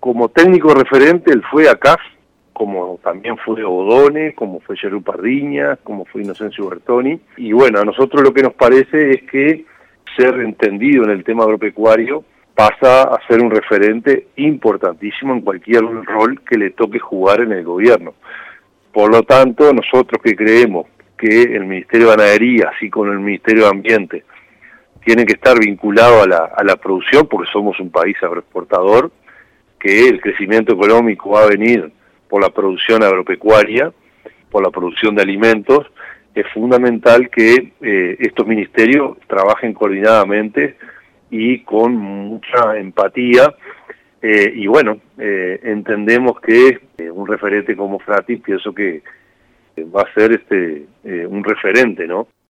como técnico referente él fue a CAF, como también fue Odone, como fue Gerú Pardiñas, como fue Inocencio Bertoni. Y bueno, a nosotros lo que nos parece es que ser entendido en el tema agropecuario pasa a ser un referente importantísimo en cualquier rol que le toque jugar en el gobierno. Por lo tanto, nosotros que creemos que el Ministerio de Ganadería, así como el Ministerio de Ambiente, tienen que estar vinculados a la producción, porque somos un país agroexportador, que el crecimiento económico va a venir por la producción agropecuaria, por la producción de alimentos, es fundamental que estos ministerios trabajen coordinadamente y con mucha empatía, y bueno, entendemos que un referente como Fratis, pienso que va a ser un referente, ¿no?